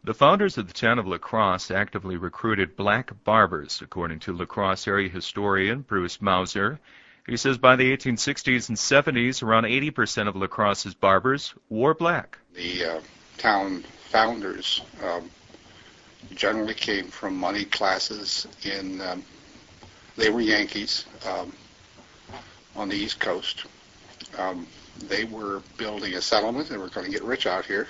The founders of the town of La Crosse actively recruited black barbers, according to La Crosse area historian Bruce Mauser. He says by the 1860s and 70s, around 80% of La Crosse's barbers wore black. The town founders generally came from money classes they were Yankees on the East Coast. They were building a settlement. They were going to get richer.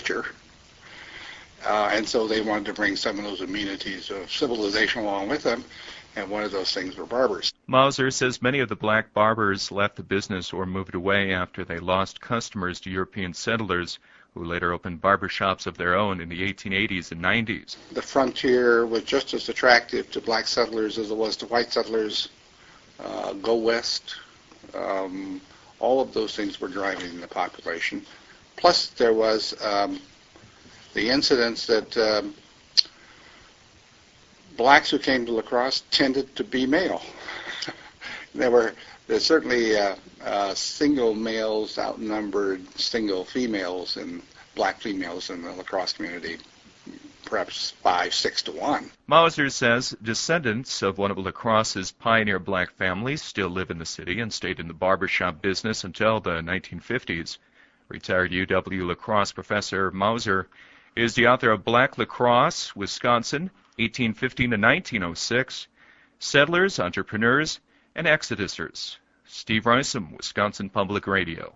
And so they wanted to bring some of those amenities of civilization along with them, and one of those things were barbers. Mauser says many of the black barbers left the business or moved away after they lost customers to European settlers, who later opened barbershops of their own in the 1880s and 90s. The frontier was just as attractive to black settlers as it was to white settlers. Go west. All of those things were driving the population. Plus there was the incidents that blacks who came to La Crosse tended to be male. There's certainly single males outnumbered single females and black females in the La Crosse community, perhaps 5-6 to 1. Mauser says descendants of one of La Crosse's pioneer black families still live in the city and stayed in the barbershop business until the 1950s. Retired UW La Crosse professor Mauser is the author of Black La Crosse, Wisconsin, 1815 to 1906, Settlers, Entrepreneurs, and Exodusters. Steve Risom, Wisconsin Public Radio.